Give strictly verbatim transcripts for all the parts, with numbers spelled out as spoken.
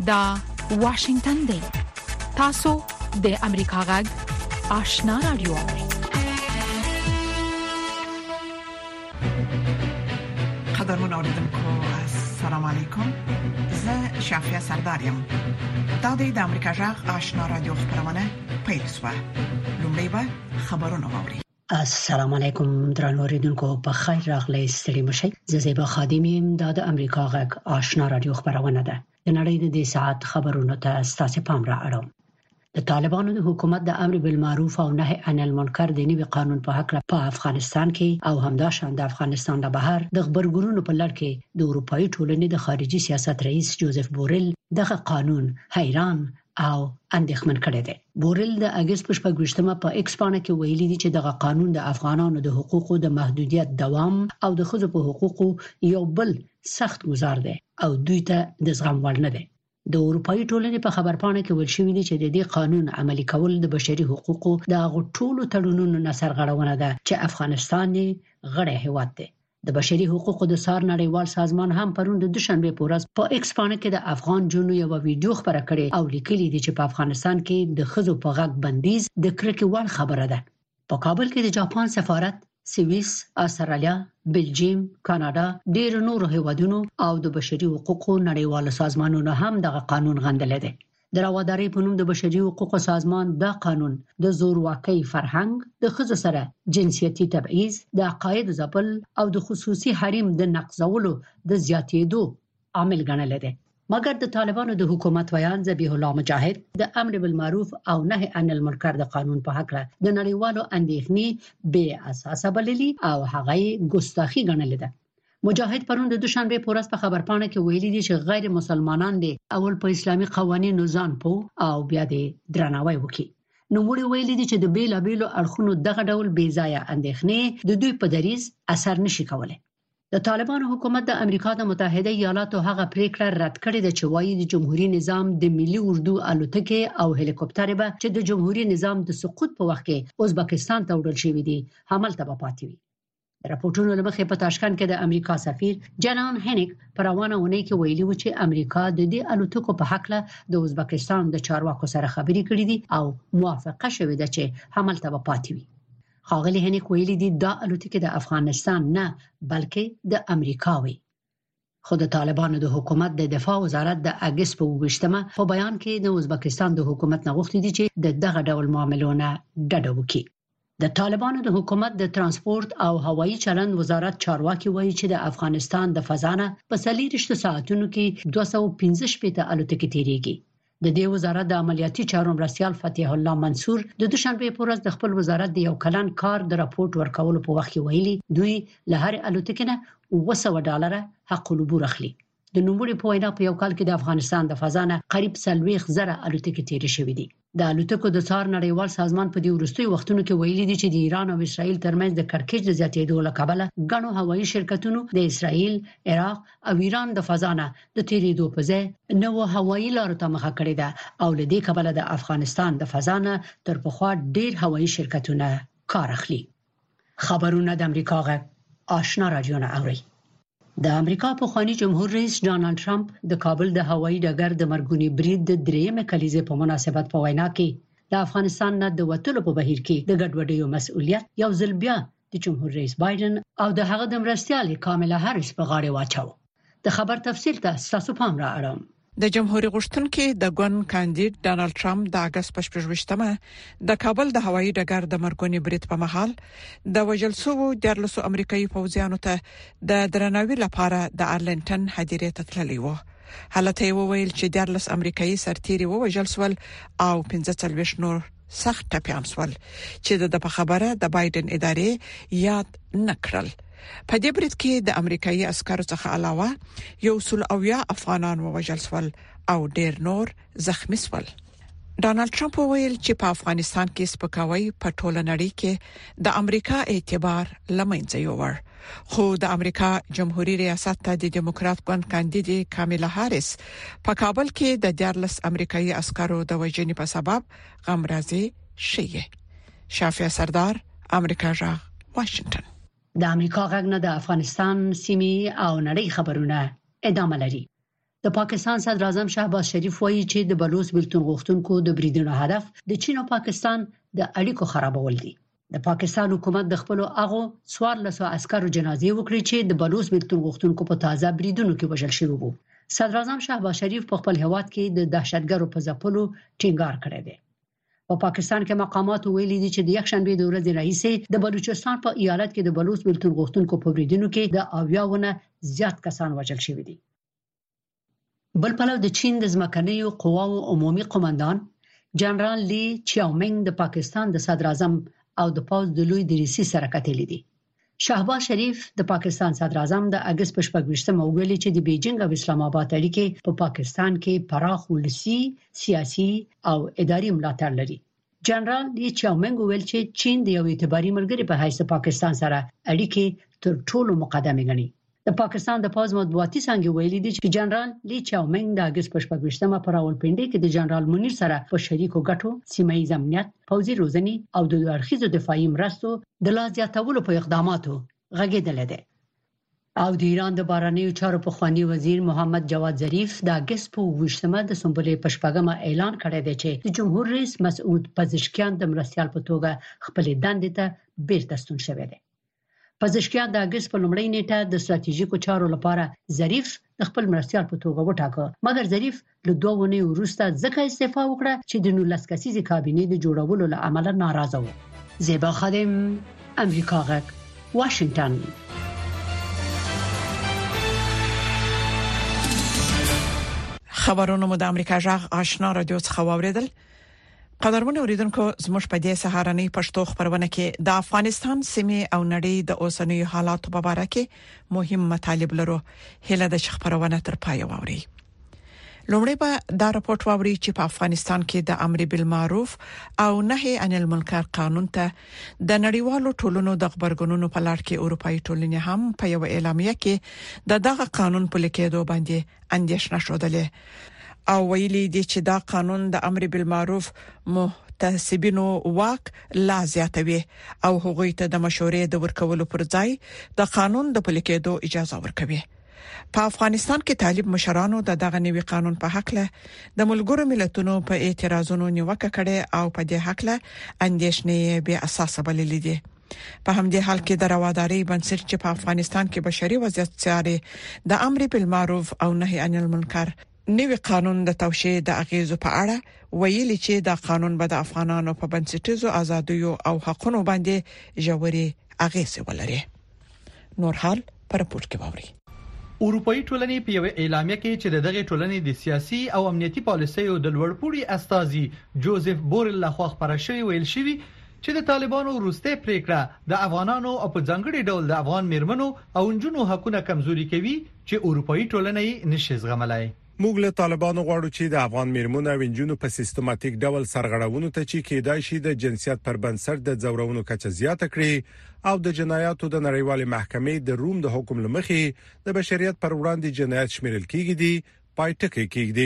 دا واشنگتن دی. تاسو د امریکا غږ آشنا رادیو. قدرمن اوریدونکو السلام علیکم. زه شافیا سردارم. دا د امریکا غږ آشنا رادیو خبرونه پیل شوه. لومړی به خبرونه واوري. السلام علیکم درنو اوریدونکو، په خیر راغلی ستړي مشئ. زه زیبا خادم یم. دا د امریکا غږ آشنا رادیو خبرونه ده. د نړۍ د دې ساعت خبرونو ته ستاسو پام را اړوم. د طالبانو د حکومت د امر بالمعروف او نهي عن المنکر د نوي قانون په حق په افغانستان کې او همداشان د افغانستان د بهر د خبرګونونو په لړ کې د اروپאי ټولنې د خارجي سیاست رئیس جوزف بوریل دغه قانون حیران او اندېښمن کړی دی. بوریل د اگست په شپږمه په ایکس باندې کې ویلي دی چې دغه قانون د افغانانو د حقوقو د محدودیت دوام او د ښځو په حقوقو یو بل سخت گزار دی او دوی ته د زغم وړ نه دی. د اروپאי ټولنې په خبرپاڼه کې ویل شوی دی چې د دې قانون عملي کول د بشري حقوقو د غټولو تړونونو نه سرغړونه ده چې افغانستان غړی هیواد دی. د بشري حقوقو د سار نړیوال سازمان هم پرون د دوشنبه په ورځ په ایکس باندې کې د افغان جنو یو ویډیو خبره کړې او لیکلي دي چې په افغانستان کې د خزو په غږ بندیز د کرکې وړ خبره ده. په کابل کې د جاپان سفارت، سویس، استرالیا، بلجیم، کاناډا، ډېر نور هیوادونو او د بشري حقوقو نړیوال سازمانونو هم دغه قانون غندلی دی. د راوداري په نوم د بشري حقوقو سازمان دا قانون د زورواکۍ فرهنګ، د ښځو سره جنسیتي تبعیض، د عقاید ځپل او د خصوصي حریم د نقضولو د زیاتېدو عامل ګڼلی دی. مګر د طالبانو د حکومت ویان ذبیح الله مجاهد د امر بالمعروف او نهي عن المنکر د قانون په حق د نړیوالو اندېښنې بې اساسه بللي او هغه ګستاخی ګڼلی ده. مجاهد پرون د دوشنبه په ورځ په خبرپاڼه کې ویلي دي چې غیر مسلمانان دي اول په اسلامي قوانینو ځان پوه او بیا د درناوی وکړي. نو موږ ویلي دي چې د بیلا بیلو اړخونو دغه ډول بې ځایه اندېښنې د دوی په دریز اثر نشي کولای. د طالبانو حکومت د امریکا د متحده ایالاتو هغه پریکړه رد کړې ده چې وایي د جمهوریت نظام د ملي اردو الوتکې او هلیکوپټر به چې د جمهوریت نظام د سقوط په وخت کې ازبکستان ته وړل شوی دي همالته به پاتې وي. د راپورټونو لمخې په تاشکند کې د امریکا سفیر جنان هینیک پر روانه ونې کې ویلي و چې امریکا د دې الوتکو په حق له د ازبکستان د چارواکو سره خبرې کړې دي او موافقه شوې ده چې همالته به پاتې وي. خاغلی هینیک ویلي دي دا الوتکې د افغانستان نه بلکې د امریکا وي. خو د طالبانو د حکومت د دفاع وزارت د اگست په ویشتمه په بیان کې د ازبکستان د حکومت نه غوښتي دي چې د دغه ډول معاملونه ډډه وکړي. د طالبانو د حکومت د ترانسپورت او هوایي چلند وزارت چارواکي وایي چې د افغانستان د فضا نه په څلوېښت ساعتونو کې دوه سوه پنځه شپېته الوتکې تیریږي. د دې وزارت د عملیاتي چارو مرستیال فتح الله منصور د دوشنبه په ورځ د خپل وزارت د یو کلن کار د راپورټ ورکولو په وخت کې ویلي دوی له هر الوتکې نه اوه سوه ډالر حق العبور اخلي. د نوموړي په وینا په یو کال کې د افغانستان د فضا نه قریب څلوېښت زره الوتکې تیرې شوې دي. د الوتکو د څار نړیوال سازمان په دې وروستیو وختونو کې ویلي دي چې د ایران او اسرائیل ترمنځ د کړکېچ د زیاتېدو له کبله غنو هوایي شرکتونو د اسرائیل، عراق او ایران د فضا نه د تیریدو په ځای نو هوایي لارو ته مخه کړې ده او له دې کبله د افغانستان د فضا نه تر پخوا ډېر هوایي شرکتونه کار اخلي. خبرونه د امریکا غږ آشنا رادیو نه اوري. د امریکا پخوانی جمهور رئیس ډانلډ ټرمپ د کابل د هوایي ډګر د مرګونی برید د درېیمه کلیزې په مناسبت په وینا کې د افغانستان نه د وټلو په بهیر کې د ګډوډیو مسؤلیت یو ځل بیا د جمهور رئیس بایدن او د هغه د مرستیال کاملا هریس په غاړه واچو. د خبر تفصیل ته تاسو پام را اړوم. د جمهوریت غوښتونکو د ګوند کاندید ډانلډ ټرمپ د اگست په شپږمه د کابل د هوایي ډګر د مرګونی برید په مهال د وژل شوو دیارلسو امریکایي پوځیانو ته د درناوي لپاره د ارلنټن هدیرې ته تللی و. حالت یې وویل چې دیارلس امریکایي سرتیري وژل شول او پنځه څلوېښت نور سخت ټپيان شول چې د خبره د بایدن ادارې یاد نکړل. په دې برید کې د امریکایي عسکرو څخه علاوه یو سل اویا افغانان وژل شول او ډېر نور زخمی شول. ډانلډ ټرمپ وویل چې په افغانستان کې سپکاوی په ټوله نړۍ کې د امریکا اعتبار لمنځه یووړ. خو د امریکا جمهوریت ریاست ته د دیموکرات ګوند کاندید کاملا هریس په کابل کې د دیارلس امریکایي عسکرو د وژنې په سبب غمرازي شوه. شافیا سردار، امریکا غږ، واشنگټن. د امریکا غږ نه د افغانستان سیمې او نړۍ خبرونه ادامه لري. د پاکستان صدر اعظم شهباز شریف وایي چې د بلوچ بیلتون غوښتونکو د بریدونو هدف د چین او پاکستان د اړیکو خرابول دي. د پاکستان حکومت د خپل هغه څوارلسو عسکرو جنازې وکړي چې د بلوچ بیلتون غوښتونکو په تازه بریدونو کې وژل شوي وو. صدر اعظم شهباز شریف په خپل هیواد کې د دهشتګرو په ځپلو ټینګار کړی دی. په پاکستان کې مقامات ویلي دي چې د یکشنبه د ورځې راهیسې د بلوچستان په ایالت کې د بلوچ بیلتون غوښتونکو په بریدونو کې د اویاونه زیات کسان وژل شوي دي. بل پلو د چین د ځمکنیو قواو عمومي قومندان جنرال لی چیاومنګ د پاکستان د صدر اعظم او د پوز د لوی دریسي سره کتلې دي. شهباز شریف د پاکستان صدر اعظم د اگست په شپږم ویلي چې د بیجینګ او اسلام آباد اړیکې په پاکستان کې پراخ ولسی سیاسي او اداري ملاتړ لري. جنرال لی چاومنګ ویل چې چین د یو اعتباري ملګری په حیث پاکستان سره اړیکې تر ټولو مقدمه ګڼي. د پاکستان د پوز مطبوعاتي څنګه ویلي دي چې جنرال لی چاومنګ د اگست په شپږم په راولپنډي کې د جنرال منیر سره په شریکو ګټو سیمایي امنیت، پوځي روزنی او د اړخیزو دفاعي مرستو د لا زیاتولو په اقداماتو غږیدل دي. او د ایران د بهرنیو چارو په خواني وزیر محمد جواد ظریف د اگست په ویشتمه د سنبلې په شپږمه اعلان کړی دی چې د جمهور رئیس مسعود پزشکیان د مرستيال په توګه خپل دندې ته بیرته ستون شوی دی. پزشکیان د اگست په لومړۍ نیټه د ستراتیژیکو چارو لپاره ظریف د خپل مرستيال په توګه وټاکه، مګر ظریف له دوه ونې وروسته ځکه استعفا وکړه چې د نولس کسیزې کابینې د جوړولو له امله ناراضه و. زیبا خادم، امریکا غږ، واشنگټن. خبرونه مو د امریکا غږ آشنا رادیو څخه واوریدل. قدرمنو اوریدونکو، زموږ په دې سهارنۍ پښتو خبرونه کې د افغانستان سیمې او نړۍ د اوسنیو حالاتو په اړه کې مهم مطالب لرو. هله د خبرونه تر پای واوري. لومړی به دا راپورټ واوري چې په افغانستان کې د امر بالمعروف او نهي عن المنکر قانون ته د نړیوالو ټولنو د خبرګونونو په لړ کې اروپאי ټولنې هم په یو اعلامیه کې د دغه قانون په لیکېدو باندې اندېښنه شوه او ویلي دي چې دا قانون د امر بالمعروف محتسبینو واک لا زیاتوي او هغوی ته د مشورې د ورکولو پر ځای د قانون د پلي کېدو اجازه ورکوي. په افغانستان کې طالب مشرانو د دغه نوي قانون په حق له د ملګرو ملتونو په اعتراضونو نیوکه کړې او په دې حق له اندېښنې به اساس بللې دي. په همدې حال کې د رواداري بنسټ چې په افغانستان کې بشري وضعیت څاري د امر بالمعروف او نهي عن المنکر نوی قانون د توشیح د اغیزو په اړه ویلي چې دا قانون به د افغانانو په بنسټیزو ازادیو او حقوقو باندې ژوري اغیزه ولري. نور حال پر راپورټ کې باوري. اروپאי ټولنې په یو اعلامیه کې چې دغه ټولنې د سیاسي او امنیتي پالیسیو د لوړپوړي استازي جوزف بورل لخوا خبره شوی ویل شوی چې د طالبانو وروسته پریکړه د افغانانو او په ځانګړي ډول د افغان میرمنو او انجونو حقوقونه کمزوري کوي چې اروپאי ټولنې نشي زغملای. موږ له طالبانو غواړو چې د افغان میرمنو او انجونو په سیستماتیک ډول سرغړونو ته چې کېدای شي د جنسیت پر بنسټ د ځورونو کچه زیاته کړي او د جنایاتو د نړیوال محکمې د روم د حکم لمخې د بشریت پر وړاندې جنایت شمیرل کېږي دي پای ټکی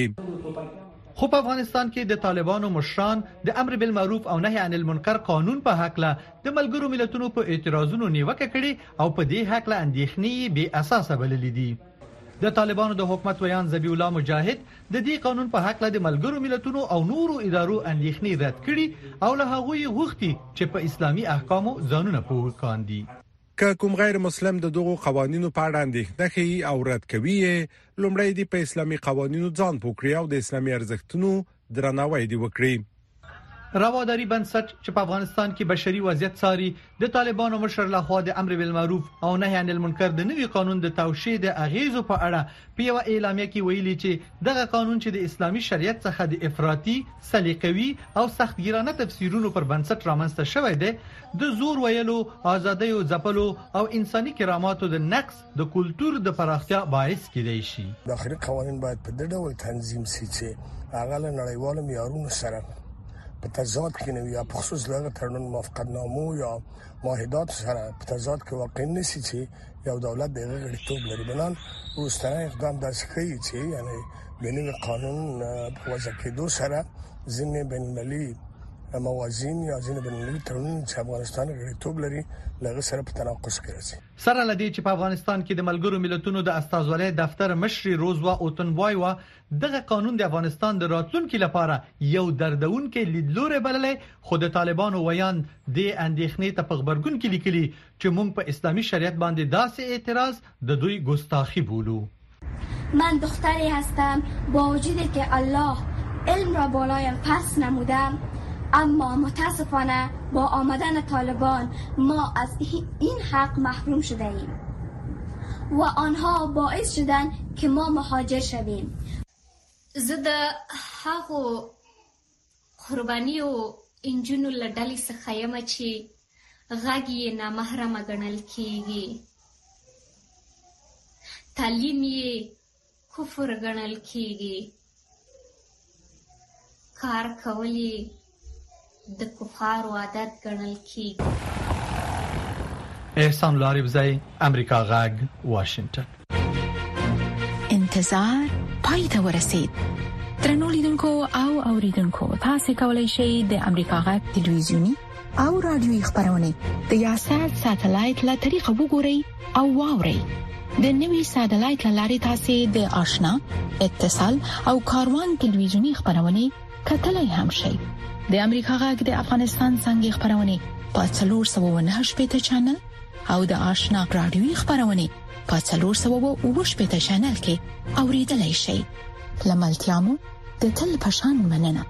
کېږي. خو په افغانستان کې د طالبانو مشران د امر بالمعروف او نهي عن المنکر قانون په حق له د ملګرو ملتونو په اعتراضونو نیوکه کړي او په دې حق له اندېښنې به اساس بللې دي. د طالبانو د حکومت ویان ذبیح الله مجاهد د دې قانون په حق له د ملګرو ملتونو او نورو ادارو اندېښنې رد کړي او له هغوی غوښتي چې په اسلامي احکامو ځانونه پوه کاندي. که کوم غیر مسلم د دغو قوانینو په اړه اندېښنه کوي او رد کوي، لومړی دی په اسلامي قوانینو ځان پوکړي او د اسلامي ارزښتونو درناوی دی وکړي. رواداري بنسټ چې په افغانستان کې بشري وضعیت څاري د طالبانو مشر لخوا د امر بالمعروف او نهي عن المنکر د نوي قانون د توشیح د اغیزو په اړه په یو اعلامیه کې ویلي چې دغه قانون چې د اسلامي شریعت څخه د افراطي، سلیقوي او سختګیرانه تفسیرونو پر بنسټ رامنځته شوی دی، د زور ویلو، ازادۍ او ځپلو او انساني کراماتو د نقص د کلچر د پراختیا باعث کېدای شي. داخلي قوانين باید په دې ډول تنظیم شي چې هغه له نړیوالو معیارونو سره په تضاد کې نه وي، په خصوص دغه تړون موافقتنامو یا معاهدات سره په تضاد کې واقع نشي چې یو دولت دغه غړیتوب لري. بنان روسته اقدام داسې کوي چې یعنی بنوي قانون په وضع کېدو سره ځینې بینالمللي موازین یا ځینې بینالمللي تړونونه چې افغانستان غړیتوب لري لږ سره په تناقض کې راځي. سره لدی چې په افغانستان کې د ملګرو ملتونو د استازولۍ دفتر مشر روزوا اوتنبای و دغه قانون د افغانستان د راتلونکو لپاره یو دردونکو لیدلوري بللې، خو د طالبانو ویان د اندېښنې ته په خبرګون کې لیکلي چې موږ په اسلامي شریعت باندې داسې اعتراض د دوی ګستاخی بولو. من دختری هستم با وجودی که الله علم را بالایم پس نموده، اما متاسفانه با آمدن طالبان ما از این حق محروم شده ایم و آنها باعث شدن که ما مهاجر شویم. زه د هغو قربانیو انجونو لډلې څخه یم چې غږ یې نامحرمه ګڼل کیږي، تعلیم یې کفر ګڼل کیږي، کار کول یې د کفارو عادت ګڼل کیږي. احسان لاریبزی، امریکا غږ، واشنگټن. انتظار پای ته ورسید. درنو لیدونکو او اوریدونکو، تاسو کولی شئ د امریکا غږ ټلویزیونی او رادیوي خبرونه د یاشر ساتلایت له طریقو وګورئ او واورئ. د نوي ساتلایت لارې تاسو د آشنا، اتصال او کاروان ټلویزیونی خبرونه کتلای هم شئ. د امریکا غږ د افغانستان څنګه خبرونه په څلور سوه او نهه شپږ چینل او د آشنا رادیوي خبرونه په څلور سوه او اووه شپږ چینل کې اوریدلای شئ. لملتيامو د تل پشان مننه.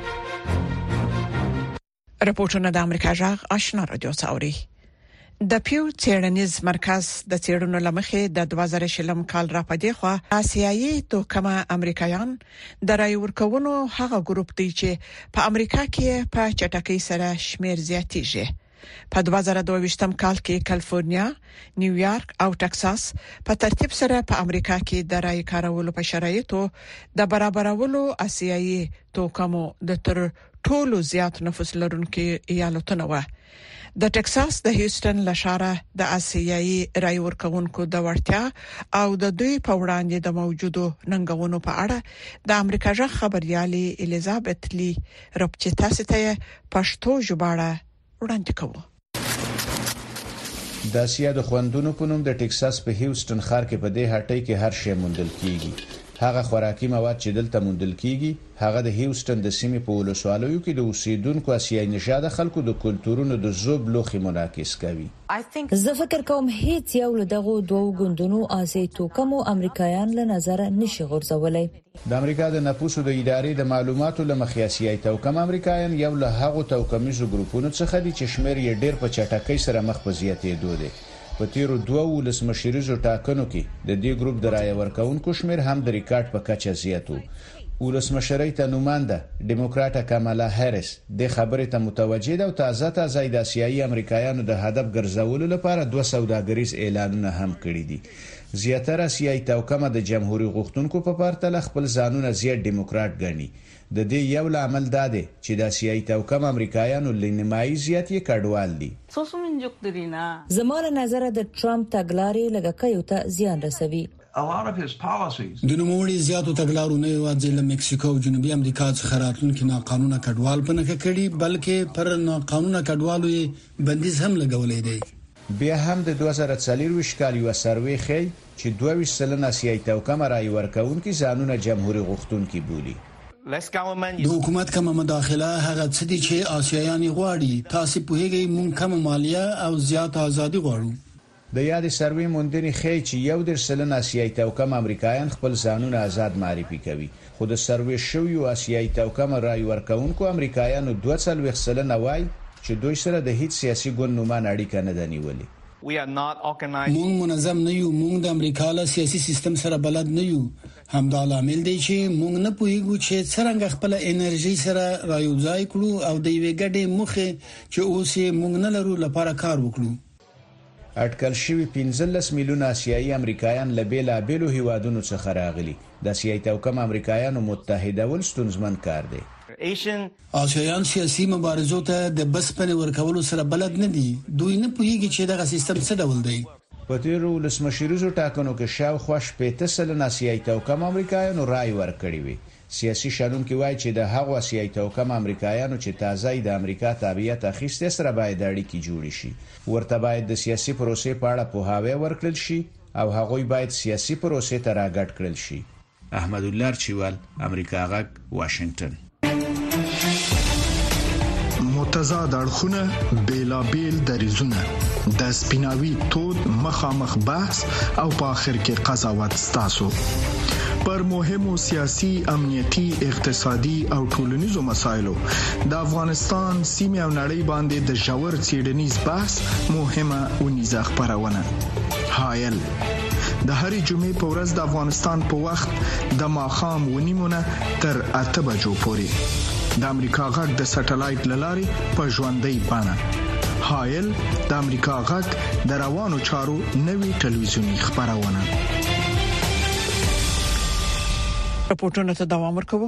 رپورټونه د امریکا غږ آشنا رادیو څاوري. د پیو چیرنیز مرکز د چیرونو لمخې د دوه زره شلم کال را پدې خو آسیایي توکمه امریکایان د رای ورکوونو هغه ګروپ دی چې په امریکا کې په چټکۍ سره شمیر زیاتیږي. په دوه زره دوه ویشتم کال کې کالیفورنیا، نیویارک او ټکساس په ترتیب سره په امریکا کې د رای کارولو په شرایطو د برابرولو آسیایي توکمو د تر ټولو زیات نفوس لرونکو ایالتونو و. د ټکساس د هیوستن لشاره د آسیایي رای ورکوونکو د ورتیا او د دوی په وړاندې د موجودو ننګونو په اړه د امریکا ژغ خبريالي الیزابت لی رپچتاسه ته پښتو ژباړه وړاندې کوي. د اسیا د خوندونو په نوم د ټکساس په هیوستن ښار کې په دې هټۍ کې هر شی موندل کیږي. هغه خوراکي مواد چې دلته موندل کیږي هغه د هیوستن د سیمې په ولسوالیو کې د اوسیدونکو آسیایي نژاد خلکو د کلتورونو د ذوب لوخي منعکس کوي. زه فکر کوم هیڅ یو له دغه دوه ګوندونو آسیایي توکمو امریکایان له نظر نشي غورځولای. د امریکا د نفوسو د ادارې د معلوماتو لمخې آسیایي توکم امریکایان یو له هغو توکمیزو ګروپونو څخه دي چې شمیر یې ډېر په چټکۍ سره مخ په زیاتېدو دی. په تیرو دوه ولسمشریزو ټاکنو کې د دې ګروپ د رای ورکوونکو شمیر هم د ریکارډ په کچه زیاتو. ولسمشرۍ ته نومانده ډیموکراټه کامالا هریس د خبرې ته متوجه ده او تازه تازه د آسیایي امریکایانو د هدف ګرځولو لپاره دوه سوداګریز اعلانونه هم کړي دي. زیاتره آسیایي توکمه د جمهوریت غوښتونکو په پرتله خپل ځانونه زیات ډیموکراټ ګڼي. د دې یو عامل دا دی چې د آسیایي توکم امریکایانو لنیمایي زیات یې کډوال دي. زموږ نظر د ټرمپ تګلارې لګکایو ته زیان رسوي. د نوموړي زیاتو تګلارو نه یوازې له مکسیکو او جنوبي امریکا څخه راتلونکي ناقانونه کډوال په نخښه کړي بلکې پر ناقانونه کډوالو بندیز هم لګولې دی. بیا هم د دوه زره څلور کال یو سروې ښیي چې دوه ویشت سلنه آسیایي توکم رای ورکوونکي ځانونه جمهوریت غوښتونکي بولي. د حکومت کومه مداخله هغه څه دي چې آسیایان غواړي. تاسو په هغه مونږ کومه مالیه او زیات ازادي غواړو. د یاد سروې موندنې ښیي چې یو در سلنه آسیایي توکم امریکایان خپل ځانونه آزاد معرفي کوي، خو د سروې شویو آسیایي توکم رای ورکوونکو امریکایانو دوه څلوېښت سلنه وایي چې دوی سره د هیڅ سیاسي ګوند نومان اړیکه نه ده نیولې. مونږ منظم نه یو، مونږ د امریکا له سیاسي سیستم سره بلد نه یو. همدا عامل دی چې مونږ نه پوهیږو چې څنګه خپل انرژي سره رايوځای کړو او د یوې ګډې مخه چې اوس مونږ نه لرو لپاره کار وکړو. اټکل شوی پنځلس میلیونه آسیایي امریکایان له بیلابېلو هیوادونو څخه راغلي. د آسیایي توکم امریکایانو متحده ول ستونزمن کار دی. آسیایان سیاسي مبارزو ته د بسپنې ورکولو سره بلد نه دي. دوی نه پوهیږي چې دغه سیستم څه ډول دی. په تیرو ولسمشریزو ټاکنو کې شاوخوا شپېته سلنه آسیایي توکم امریکایانو رای ورکړی وي. سیاسي شالونکو وایي چې د هغو اسیایي توکم امریکایانو چې تازه د امریکا تابعیت اخیستې سره باید اړیکې جوړې شي. ورته باید د سیاسي پروسې په اړه پوهاوی ورکړل شي او هغوی باید سیاسي پروسې ته راګډ کړل شي. احمد الله چوال، امریکا غږ، واشنگټن. متضاد اړخونه، بیلابیل دریزونه، د سپیناوي تود مخامخ بحث او په آخر کې قضاوت ستاسو پر مهمو سیاسي، امنیتي، اقتصادي او ټولنیزو مسایلو د افغانستان سیمه او نړۍ باندې د ژور څېړنیز بحث مهمه ونیزه خبرونه. هایل د هرې جمعې په ورځ د افغانستان په وخت د ماښام ونیمونه تر اته بجو پورې د امریکا غږ د سټلایټ لاري په ژوندۍ بڼه. هایل د امریکا غږ د روانو چارو نوي ټلویزیونی خبرونه. راپورټونه ته دوام ورکوي.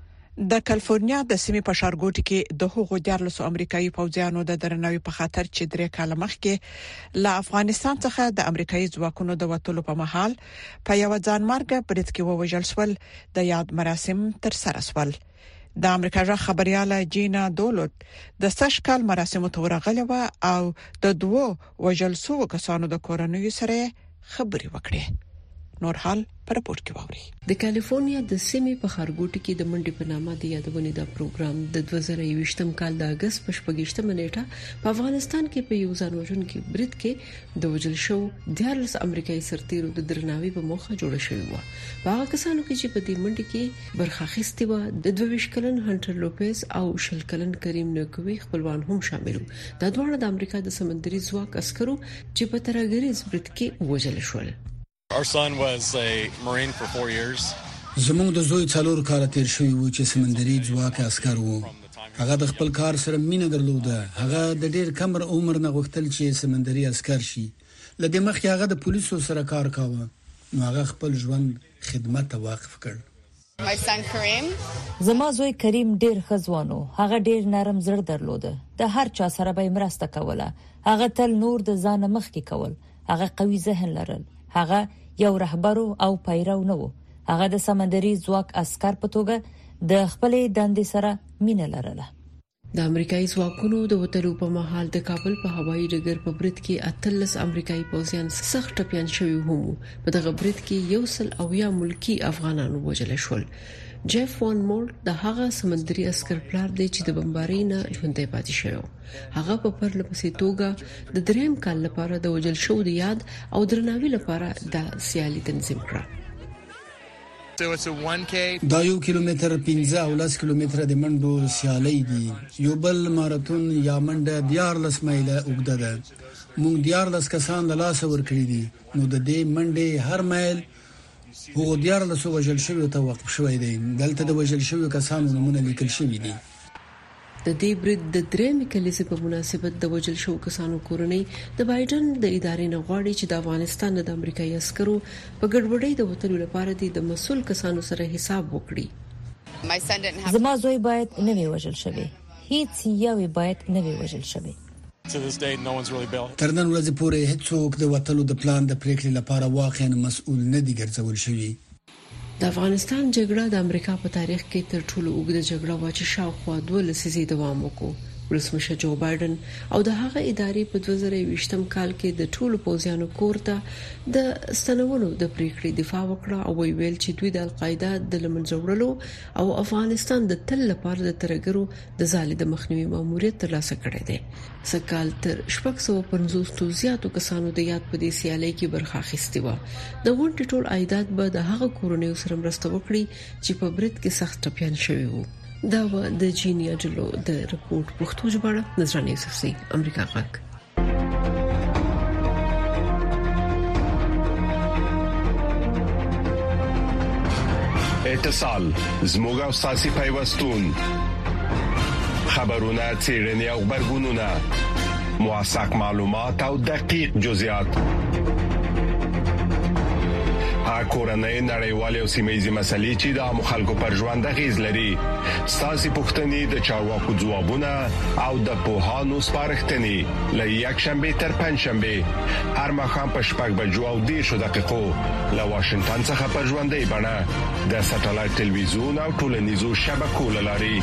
د کالیفورنیا د سیمې په ښارګوټي کې د هغو دیارلسو امریکایي پوځیانو د درناوي په خاطر چې درې کاله مخکې له افغانستان څخه د امریکایي ځواکونو د وټولو په محل په یو ځانمرګه برید کې ووژل شول د یاد مراسم تر سره شول. د امریکا ژغ خبرياله جینا دولت د سشکال مراسمو ته ورغله او د دوو وژل شوو کسانو د کورنۍ سره خبري وکړه. نور حال پر راپورټ کې ووري. د کالیفورنیا د سیمې په ښارګوټي کې د منډي په نامه د یادونې د پروګرام د دوه زره یوویشتم کال د اگست په شپږیشتمه نیټه په افغانستان کې په یو ځان وژونکي برید کې د وژل شو دیارلس امریکایي سرتیرو د درناوي په موخه جوړ شوی و. هغه کسانو کې چې په دې منډي کې برخه اخیستې و د دوه ویشت کلن هانټر لوپیز او شل کلن کریم نکوي خپلوان هم شامل وو. دا دواړه د امریکا د سمندري ځواک عسکرو چې په ترهګریز برید کې وژل شول. Our son was a Marine for four years. زموږ د زوی څلور کال تیر شوی و چې سمندري ځواک عسكر وو. هغه د خپل کار سره مینه درلوده. هغه د ډیر کم عمر نه غوښتل چې سمندري عسكر شي. لکه مخکې هغه د پولیسو سره کار کاوه. نو هغه خپل ژوند خدمت ته وقف کړ. My son Kareem. زما زوی کریم ډیر خزوانو. هغه ډیر نرم زړه درلوده. د هر چا سره به مرسته کوله. هغه تل نور د ځان مخ کې کول. هغه قوي ذهن لرل. هغه یو رهبر او پیرو نه و. هغه د سمندري ځواک عسكر په توګه د خپلې دندې سره مینه لرله. د امریکایي ځواکونو د وټلو په محل د کابل په هوایي ډګر په برید کې اتلس امریکایي پوځیان سخت ټپيان شوي هم. په دغه برید کې یو سل او یا ملکی افغانانو وژل شول. جيف وان مور د هغه سمندري عسكر پلار دی چې د بمبارۍ نه ژوندۍ پاتې شو. هغه په پرلپسې توګه د دریم کال لپاره د وژل شو د یاد او درناوي لپاره د سیالي تنظیم کړه. دا یو کیلومتر پنځه او لس کیلومتر د منډو سیالي دي. یو بل ماراتون یا منډه دیارلس مایله اوږده ده. موږ دیارلس کسان له لاسه ورکړي دي. نو د دې منډې هر مایل هغه دیارلس وژل شوی ته وقف شوی دی. دلته د وژل شوی کسانو نمونه لیکل شوی دي. د دې برید د درېمې کلیزې په مناسبت د وژل شو کسانو کورنۍ د بایدن د ادارې نه غواړي چې د افغانستان د امریکایي عسکرو په ګډوډۍ د وټلو لپاره د مسؤل کسانو سره حساب وکړي. زما زوی باید نه وي وژل شوی. هیڅ یو باید نه وي وژل شوی. تر نن ورځې پورې هیڅوک د وټلو د پلان د پریکړې لپاره واقعا مسؤل نه دي ګرځول شوی. د افغانستان جګړه د امریکا په تاریخ کې تر ټولو اوږده جګړه و چې شاوخوا دوه لسیزې دوام وکړ. ولسمشر جو بایدن او د هغه ادارې په دوه زره یوویشتم کال کې د ټولو پوځیانو کورته د ستنولو د پریکړې دفاع وکړه او ویل چې دوی د القاعده د لمنځه وړلو او افغانستان د تل لپاره د ترګرو د ځالې د مخنیوي ماموریت ترلاسه کړی دی. سکهال تر شپږ سوه پنځوس زیاتو کسانو د یاد په دې سیالۍ کې برخه اخیستې و. د غونډې ټول عایدات به د هغه کورنیو سره مرسته وکړي چې په برید کې سخت ټپيان شوي وو. دا و د جینیا جلو د رپورت پښتو ژباړه نظرانه یوسفزي امریکا غږ. اتصال زموږ او ساسي پیوستون خبرونه چیرنی او خبرګونونه موثق معلومات او دقیق جزئیات کورنۍ نړیوالې او سیمه‌یزې مسلې چې د مخالکو پر ژوند غیز لري ساسي پښتنې د چارواکو ځوابونه او د پوهانو سپارښتنې له یک شنبه تر پنځ شنبه هر مخام په شپږ بجو او دیرشو دقیقو له واشنگټن څخه په ژوندۍ بڼه د ساتلایت ټلویزیون او ټولنیزو شبکو لاري.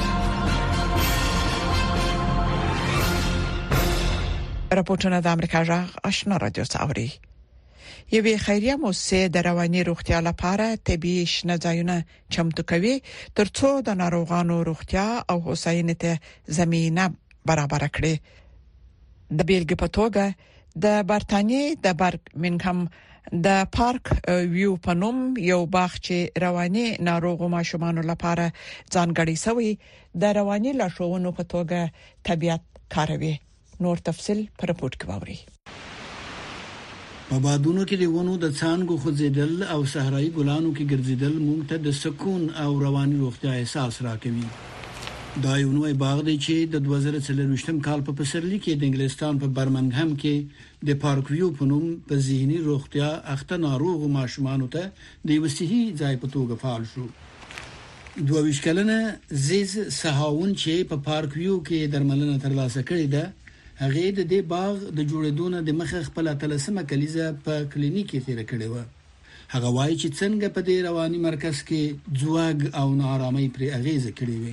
راپورټونه د امریکا جغ آشنا رادیو څاوري. یوه خیریه موسسه د رواني روغتیا لپاره طبي شنه ځایونه چمتو کوي ترڅو د ناروغانو روغتیا او هوساینې ته زمينه برابر کړي. د بیلګې په توګه د برتانیې د برمنګهم د پارک ویو پنوم یو باغ چې رواني ناروغو ماشومانو لپاره ځانګړی شوی د رواني لارښوونو په توګه طبيعت کاروي. نور تفصيل پر رپورت کې ووري. په بادونو کې د ونو د څانګو خوځیدل او صحرایي ګلانو کې ګرځیدل موږ ته د سکون او رواني روغتیا احساس راکوي. دا یو نوې باغ دی چې د دوه زره څلرویشتم کال په پسرلي کې د انګلستان په برمنګهم کې د پارک ویو په نوم په ذهني روغتیا اخته ناروغ ماشومانو ته د یو صحي ځای په توګه فعال شو. دوه ویشت کلنه زیز سهاون چې په پارک ویو کې درملنه ترلاسه کړې ده هغه د دې باغ د جوړېدو نه د مخه خپل تلسمه کلیزه په کلینیک کې تیر کړې و. هغه وایي چې څنګه په دې رواني مرکز کې ځواګ او ناارامۍ پر اغیزه کړې وي.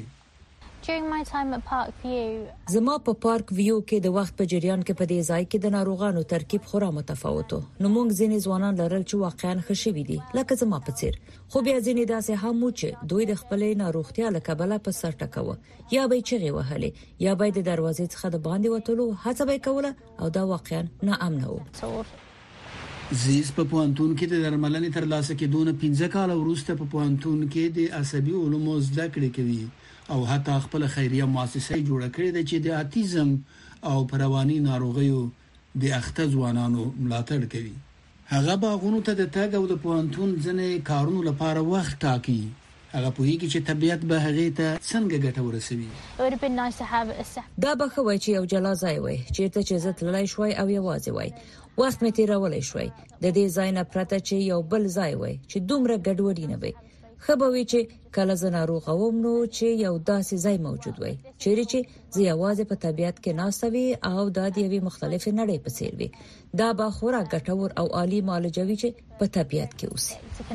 زما په پارک ویو کې د وخت په جریان کې په دې ځای کې د ناروغانو ترکیب خورا متفاوت و. نو موږ ځینې ځوانان لرل چې واقعا خوشي دي لکه زما په څیر. خو بیا ځینې داسې هم و چې دوی د خپل ناروغتیا له کبله په سر ټکوه یا به چغې وهلې یا به د دروازې څخه د باندې وټلو هڅه به کوله او دا واقعا ناامن و. زیز په پوهنتون کې د درملنې ترلاسه کېدو نه پنځه کال وروسته په پوهنتون کې د عصبي علومو زده کړې کوي او حتی خپل خیریه مؤسسه جوړه کړې ده چې د اتیزم او پرواني ناروغیو د اخته ځوانانو ملاتړ کوي. هغه باغونو ته د تاګ او د پوهنتون ځنې کارونو لپاره وخت ټاکي. هغه په هیڅ چې طبيعت به هغه ته څنګه ګټه ورسوي. دا به خوي چې یو جلا ځای وي چې ته چې عزت لای شوي او یوازې وي وخت مې تیرولای شوي د دې ځای نه پرته چې یو بل ځای وي چې دومره ګډوډي نه وي. خبروي چې کله زه ناروغ وم نو چې یو داسې ځای موجود وي چیرې چې زه یوازې په طبيعت کې ناستوي او د دې مختلفې نړۍ په څیر وي. دا به خورا ګټور او عالی معالجه وي چې په طبيعت کې اوسي.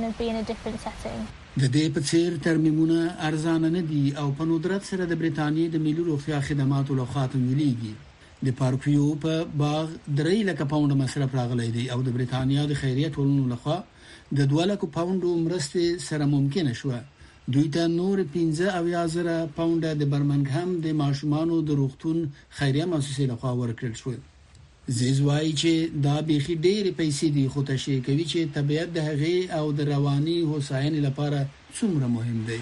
د دې په څیر ترمیمونه ارزانه نه دي او په ندرت سره د بریتانیې د ملي روغتیا خدماتو لخوا تمویلېږي. د پارکویو په باغ درې لک پاونډ مصرف راغلی دی او د بریتانیا د خیریه ټولنو لخوا د دوه لک پاونډو مرستې سره ممکن شوه. دوی ته نور پنځه او یا زره پاونډ د برمنګهم د ماشومانو د روغتون خیریه مؤسسې لخوا ورکړل شو. زیزوای چې دا بيخي ډېرې پیسې دي خو تشریح کوي چې طبيعت د هغې او د رواني هوساینې لپاره څومره مهم دی.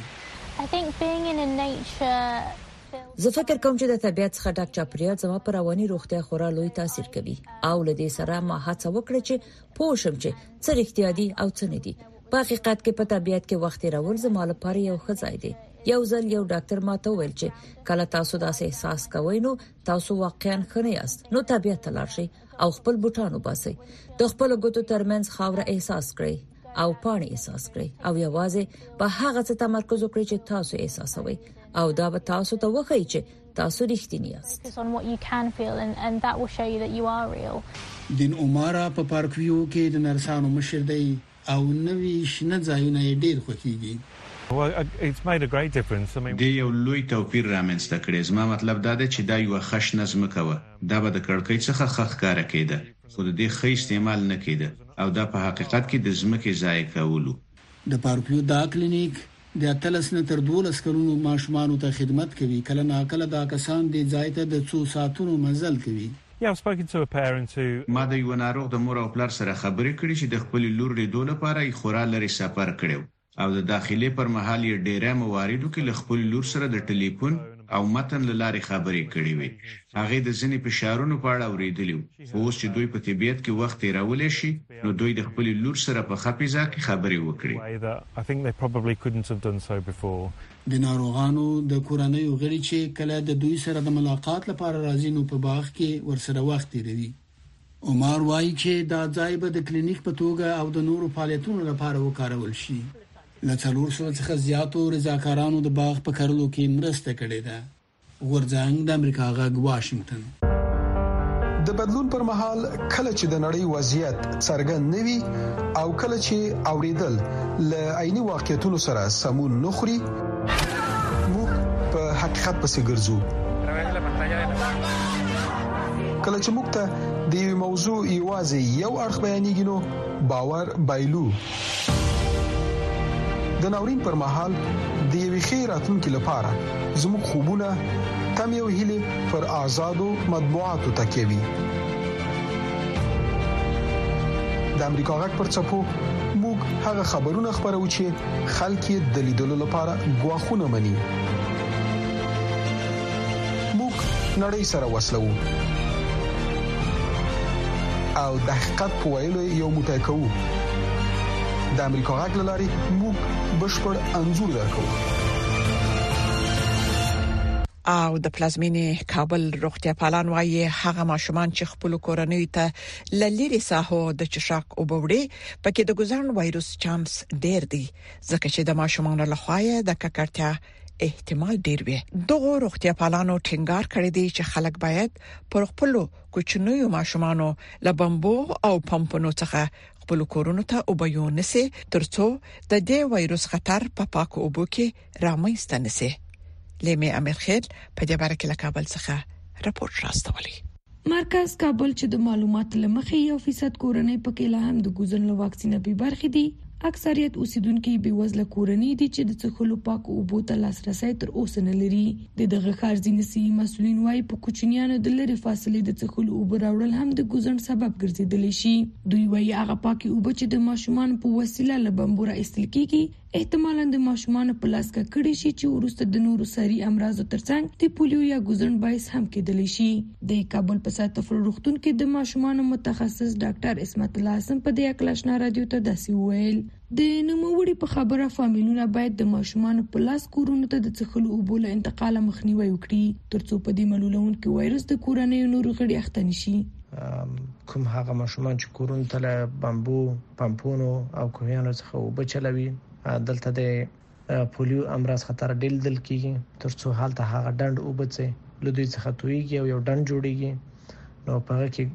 زه فکر کوم چې د طبيعت څخه ډک چاپیریال زما پر رواني روغتیا خورا لوی تاثیر کوي او لدې سره ما هڅه وکړه چې پوه شم چې څه اړتیا دي او څه نه دي. په حقیقت کې په طبيعت کې وخت راول زما لپاره یو ښه ځای دی. یو ځل یو ډاکټر ماته ویل چې کله تاسو داسې احساس کوئ نو تاسو واقعا ښه نه یاست نو طبيعت ته لاړ شئ او خپل بوټان وباسئ د خپل ګوتو ترمنځ خاور احساس کړئ او پانی احساس کړئ او یوازې په هغه څه تمرکز وکړئ چې تاسو احساسوي او دا به تاسو ته وښیي چې تاسو رښتینی یاست. دین عمره په پارکویو کې د نرسانو مشر دی او نوې شنه ځایونه ډېر خوښیږي. د یو لوی توپیر رامنځته کړي. زما مطلب دا دی چې دا یو خش نظم کوي دا به د کړکۍ څخه خخ کار کېده خو د دې خې استعمال نه کېده او دا په حقیقت کې د ځمکې ضایع کولو. د پارکویو دا کلینیک د اتلس نه تر دولس کلونو ماشومانو ته خدمت کوي. کله ناکله دا کسان د ځای ته د څو ساعتونو مزل کوي. ما د یو ناروغ د مور او پلار سره خبرې کړې چې د خپل لور لیدو لپاره یې خورا لري سفر کړو او د داخلي پر مهال یې ډېره مواردو کې ل خپل لور سره د ټلیفون او متن لاري خبرې کړې وي. هغه د ځینې فشارونو په اړه اوریدلی خو اوس چې دوی په طبيعت کې وخت راولې شي نو دوی د خپل لور سره په خپيزه کې خبرې وکړي. د ناروغانو د کورنۍ غړي چې کله د دوی سره د ملاقات لپاره راځي نو په باغ کې ورسره وخت لري. عمر وایي چې دا ځای به د کلینیک په توګه او د نورو فعالیتونو لپاره وکارول شي. له څلور سوه څخه زیاتو رضاکارانو د باغ په کارلو کې مرسته کړې ده. غورځنګ د امریکا غږ واشنگټن. د بدلون پر مهال کله چې د نړۍ وضعیت څرګند نوي او کله چې اوریدل له عیني واقعیتونو سره سمون نخري، موږ په حقیقت پسې ګرځو. کله چې موږ ته د یو موضوع یوازې یو اړخ بیانېږي نو باور بایلو. د ناورین پر مهال د یوې ښې راتلونکې لپاره زموږ خوبونه تم یو هیله پر آزادو مطبوعاتو تکیوي. د امریکا غږ پر چپو موږ هغه خبرونه خبرو چې خلک یې د لیدلو لپاره غواخونه مني. موږ نړۍ سره وصلو او د حقیقت په ویلو یو موټی کوو. د امریکا غږ لاري موږ بشپړ انځور درکو. او د پلازمینې کابل روغتیا پالان وايي هغه ماشومان چې خپل کورنۍ ته لری ساحو د چشاک او بوړي پکې د ګزارن وایروس چانس ډیر دی، ځکه چې د ماشومان له خوا د ککړتیا احتمال ډیر وي. دغه روغتیا پالانو ټینګار کړی دی چې خلک باید پر خپل کوچنیو ماشومانو له بمبو او پمپونو څخه خپل کورونو ته وبيونسي ترڅو د دې وایروس خطر په پا پاکو اوبو کې رامنځته نشي. لیمه امرخیل په دې باره کې له کابل څخه راپور راستولی. مرکز کابل چې د معلومات لمخې یو فیصد کورنۍ پکې لا هم د ګوزن له واکسینه به برخې دي. اکثریت اوسیدونکو به وزله کورنۍ دي چې د څخلو پاکو اوبو ته لاسرسي تر اوسه نه لري. د دغه خارجي سیمې مسولین وايي په کوچنیانو د لری فاصله د څخلو اوبو راوړل هم د ګوزن سبب ګرځیدل شي. دوی وايي هغه پاکي اوبو چې د ماشومان په وسیله له بمبورا استل کیږي احتمالاً د ماشومان په لاس کې کړي شي چې ورسته د نورو ساري امراضو ترڅنګ د پولیو یا ګوزن باعث هم کېدلی شي. د کابل په ساتفل روغتون کې د ماشومان متخصص ډاکټر اسمت الله حسن په دې اکلاشنا رادیو ته داسې ویل د نوموړي په خبره فامیلونه باید د ماشومان په لاس کورونو ته د څخلو اوبو له انتقال مخنیوي وکړي ترڅو په دې ملولونکو وایرس د کورنۍ نورو غړي اخته نشي. کوم هغه ماشومان چې کورونو ته بمبو پمپونو او کوهیانو څخه اوبه چلوي دلته د پولیو امراض خطر ډېر دل کیږي ترڅو حالت هغه ډند وبڅي لدوی څخه تویږي او یو ډند جوړیږي. نو په هغه کې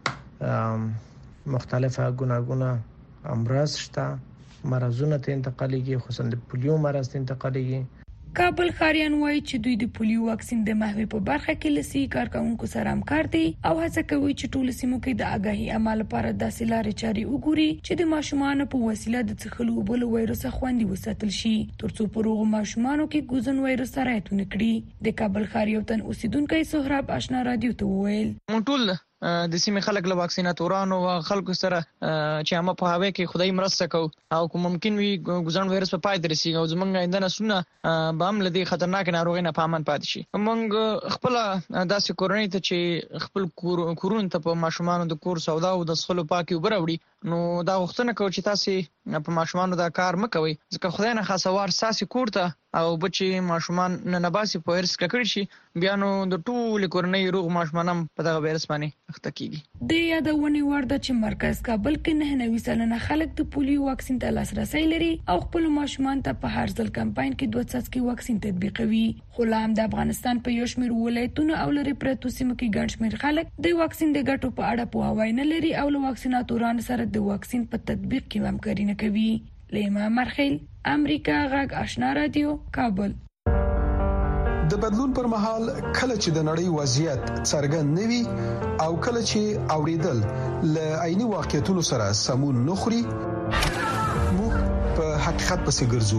مختلفه ګناګونه امراض شته، مرزونه ته انتقالېږي، خصوصا د پولیو مرز ته انتقالېږي. کابل خاریان وایي چې دوی د پولیو واکسین د محوي په برخه کې لسی کارکونکو سره همکار دي او هڅه کوي چې ټول سیمو کې د آگاهي عمل لپاره داسې لارې چارې وګوري چې د ماشومان په وسیله د څخلو بل وایروس خوندي وساتل شي ترڅو په روغ ماشومانو کې ګوزن وایروس سرایت ونکړي. د کابل خاریوتن اوسیدونکو سهراب آشنا رادیو ته وویل ټول د سیمې خلک له واکسیناتورانو او خلکو سره چې هم په هغه کې خدای مرسته کو او کوم ممکن وي ګوزن وایرس په پای درسي او زمونږ اندنه سونه به هم لدی خطرناک ناروغي نه پامن پاتې شي. موږ خپل داسې کورنۍ ته چې خپل کورون ته په ماشومان د کور سودا او د سخلو پاکي وبروړي نو دا وختونه کو چې تاسو په ماشومان دا کار مکوئ ځکه خدای نه خاصوار ساسي کوړه او بچي ماشومان نه نباسي په وایرس ککړ شي بیا نو د ټول کورنۍ روغ ماشومان په دغه وایرس باندې اخته کیږي. د یادونه ورده چې مرکز کابل کې نه نوي سلنه خلک د پولیو واکسین ته لاسرسي لري او خپل ماشومان ته په هر ځل کمپاین کې دوه څاڅکي واکسین تطبیقوي. غلام د افغانستان په یو شمېر ولایتونو او لري پرتو سیمو کې ګڼ شمېر خلک د واکسین د ګټو په اړه پوهاوی نه لري او له واکسیناتورانو سره د واکسین په تطبیق کې همکاري نه کوي. لیما مرخیل، امریکا غږ آشنا رادیو، کابل. د بدلون پر مهال کله چې د نړۍ وضعیت څرګند نوي او کله چې اوریدل له عیني واقعیتونو سره سمون نخري، موږ په حقیقت پسې ګرځو.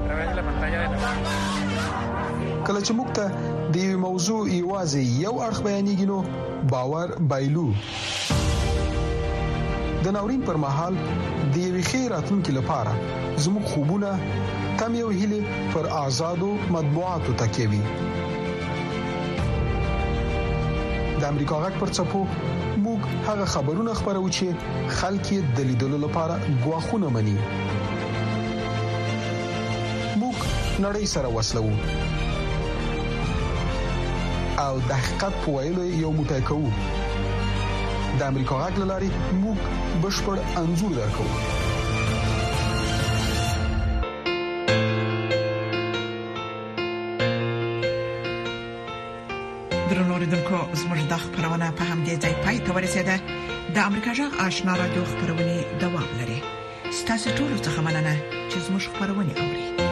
کله چې موږ ته د یو موضوع یوازې یو اړخ بیانېږي نو باور بایلو. د ناورین پر مهال د یوې ښې راتلونکې لپاره زموږ خوبونه تم یو هیله پر آزادو مطبوعاتو تکیوي. د امریکا غږ پر چپو موږ هغه خبرونه خبرو چې خلک یې د لیدلو لپاره غواخونه مني. موږ نړۍ سره وصلو او د حقیقت په ویلو یو موټی کوو. د امریکا غږ لاري موږ بشپړ انزور درکو. درنو اوریدونکو زموږ د خبرونه په همدې ځای پای ته ورسیده. د امریکا غږ آشنا رادیو خبرونه دوام لري. ستاسو ټول څه مننه چې زموږ خبرونه اوري.